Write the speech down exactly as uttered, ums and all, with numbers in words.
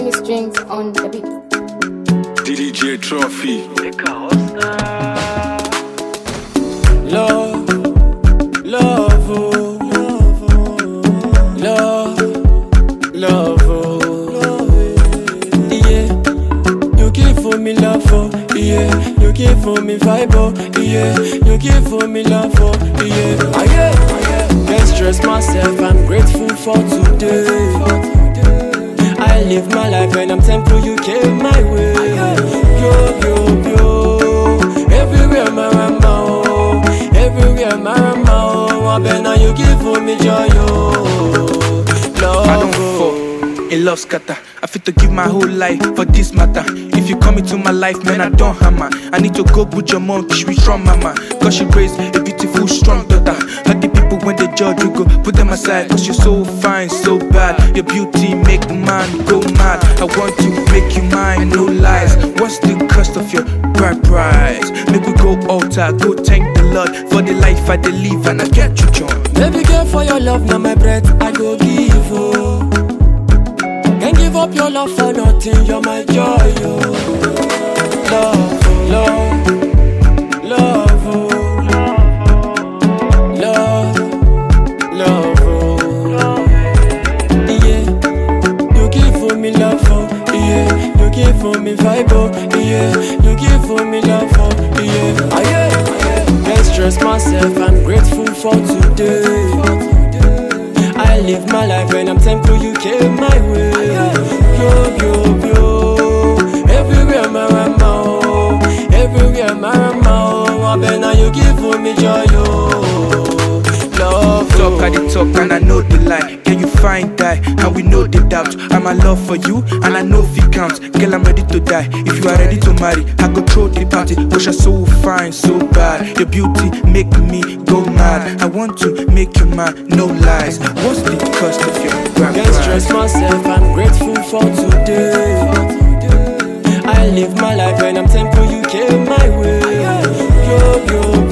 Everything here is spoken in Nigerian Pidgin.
Tommy Strings on the beat. D J Trophy. Love, love, oh, love, love, oh, yeah. You give for me love, oh, yeah. You give for me vibe, oh, yeah. You give for me love, oh, yeah. Ah, yeah, ah, yeah. Can't stress myself, I'm grateful for today. I live my life and I'm thankful you came my way. Yo, yo, yo, everywhere my mama, oh, everywhere my mama, oh, I bet now you give for me joy, oh, love. I don't fall in love scatter. I fit to give my whole life for this matter. If you come into my life, man, I don't hammer. I need to go put your mom, she be strong mama. Cause she raised a beautiful, strong daughter. Like the people when they judge, you go put them aside. Cause you're so fine, so bad. Your beauty make the man go mad. I want to make you mine, no lies. What's the cost of your bride price? Make we go altar, go thank the Lord for the life I dey live and I get you joy. Baby girl, for your love, now my breath I go give, oh. Can't give up your love for nothing, you're my joy, oh. Love, love, love, oh. Love, love, oh. Yeah, you give for me love, oh. Yeah, you give for me vibe, oh. Yeah, you give for me love, oh. Yeah, ah, yeah, ah, yeah. Can't stress myself, I'm grateful for today. I live my life and I'm thankful you came my way. Yo, yo, yo, everywhere my mama, oh, everywhere my mama, oh, I bet now you give for me joy, oh, love. Talk at the talk and I know the lie. Can you find die? And we know the doubt. I'm a love for you and I know if it counts. Girl, I'm ready to die. If you are ready to marry, I go throw the party. Cause you're so fine, so bad. Your beauty make me go mad. I want to make you mad, no lies. What's the cost of your grand Can't stress myself, I'm grateful for today. I live my life and I'm thankful you came my way. Yo, yo,